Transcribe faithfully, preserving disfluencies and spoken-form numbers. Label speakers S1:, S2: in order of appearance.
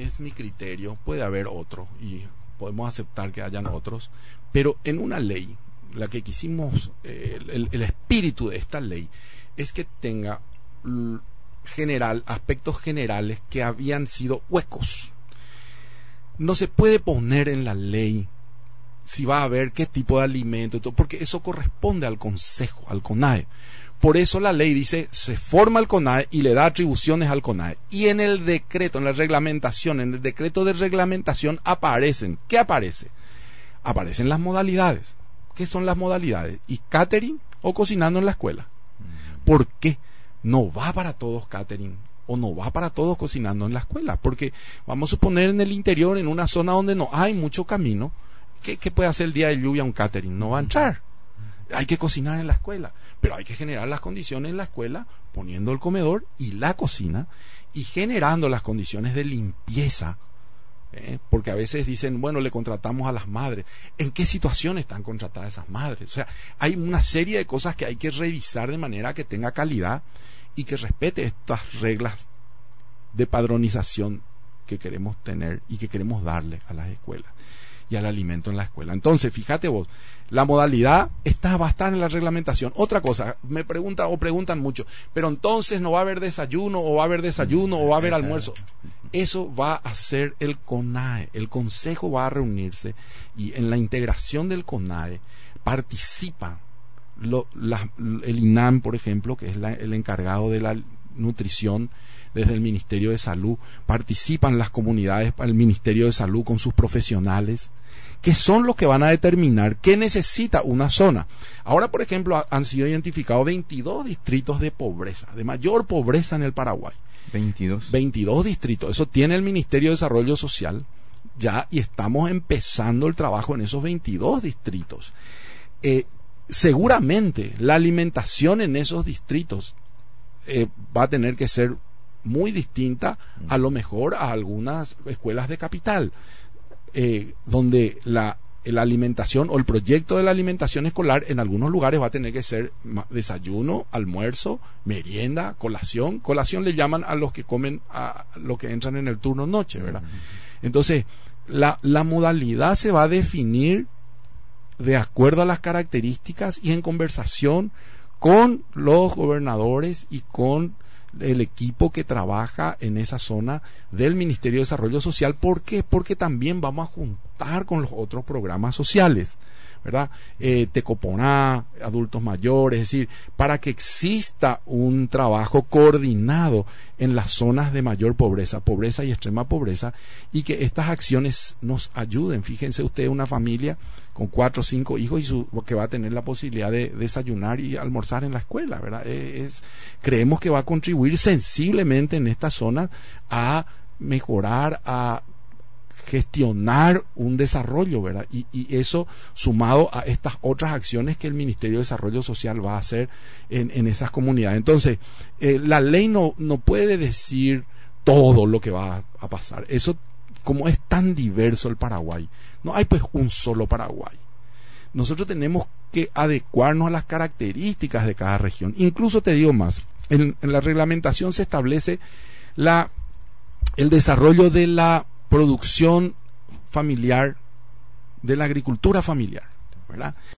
S1: es mi criterio, puede haber otro y podemos aceptar que hayan otros, pero en una ley, la que quisimos, eh, el, el espíritu de esta ley es que tenga l- general, aspectos generales que habían sido huecos. No se puede poner en la ley si va a haber qué tipo de alimento, y todo, porque eso corresponde al Consejo, al CONAE. Por eso la ley dice, se forma el CONAE y le da atribuciones al CONAE. Y en el decreto, en la reglamentación, en el decreto de reglamentación aparecen, ¿qué aparece? Aparecen las modalidades. ¿Qué son las modalidades? Y catering o cocinando en la escuela. ¿Por qué? No va para todos catering o no va para todos cocinando en la escuela. Porque vamos a suponer en el interior, en una zona donde no hay mucho camino, ¿qué, qué puede hacer el día de lluvia un catering? No va a entrar. Hay que cocinar en la escuela, pero hay que generar las condiciones en la escuela poniendo el comedor y la cocina y generando las condiciones de limpieza, ¿eh? Porque a veces dicen, bueno, le contratamos a las madres. ¿En qué situación están contratadas esas madres? O sea, hay una serie de cosas que hay que revisar de manera que tenga calidad y que respete estas reglas de padronización que queremos tener y que queremos darle a las escuelas y al alimento en la escuela. Entonces, fíjate vos, la modalidad está, va a estar en la reglamentación. Otra cosa, me preguntan o preguntan mucho, pero entonces no va a haber desayuno, o va a haber desayuno, o va a haber almuerzo. Eso va a ser el CONAE, el Consejo va a reunirse y en la integración del CONAE participa lo, la, el INAM, por ejemplo, que es la, el encargado de la nutrición desde el Ministerio de Salud, participan las comunidades, el Ministerio de Salud con sus profesionales, que son los que van a determinar qué necesita una zona. Ahora, por ejemplo, han sido identificados veintidós distritos de pobreza, de mayor pobreza en el Paraguay.
S2: veintidós.
S1: veintidós distritos. Eso tiene el Ministerio de Desarrollo Social ya, y estamos empezando el trabajo en esos veintidós distritos. Eh, seguramente la alimentación en esos distritos eh, va a tener que ser muy distinta a lo mejor a algunas escuelas de capital, eh, donde la, la alimentación o el proyecto de la alimentación escolar en algunos lugares va a tener que ser desayuno, almuerzo, merienda, colación. Colación le llaman a los que comen, a los que entran en el turno noche, ¿verdad? Entonces, la, la modalidad se va a definir de acuerdo a las características y en conversación con los gobernadores y con el equipo que trabaja en esa zona del Ministerio de Desarrollo Social. ¿Por qué? Porque también vamos a juntar con los otros programas sociales, ¿verdad? Eh, Tecoponá, adultos mayores, es decir, para que exista un trabajo coordinado en las zonas de mayor pobreza, pobreza y extrema pobreza, y que estas acciones nos ayuden. Fíjense ustedes, una familia con cuatro o cinco hijos y su, que va a tener la posibilidad de desayunar y almorzar en la escuela, ¿verdad? Es, creemos que va a contribuir sensiblemente en esta zona a mejorar, a gestionar un desarrollo, ¿verdad? Y, y eso sumado a estas otras acciones que el Ministerio de Desarrollo Social va a hacer en, en esas comunidades. Entonces, eh, la ley no, no puede decir todo lo que va a, a pasar. Eso, como es tan diverso el Paraguay, no hay pues un solo Paraguay. Nosotros tenemos que adecuarnos a las características de cada región. Incluso te digo más, en, en la reglamentación se establece la, el desarrollo de la producción familiar, de la agricultura familiar, ¿verdad?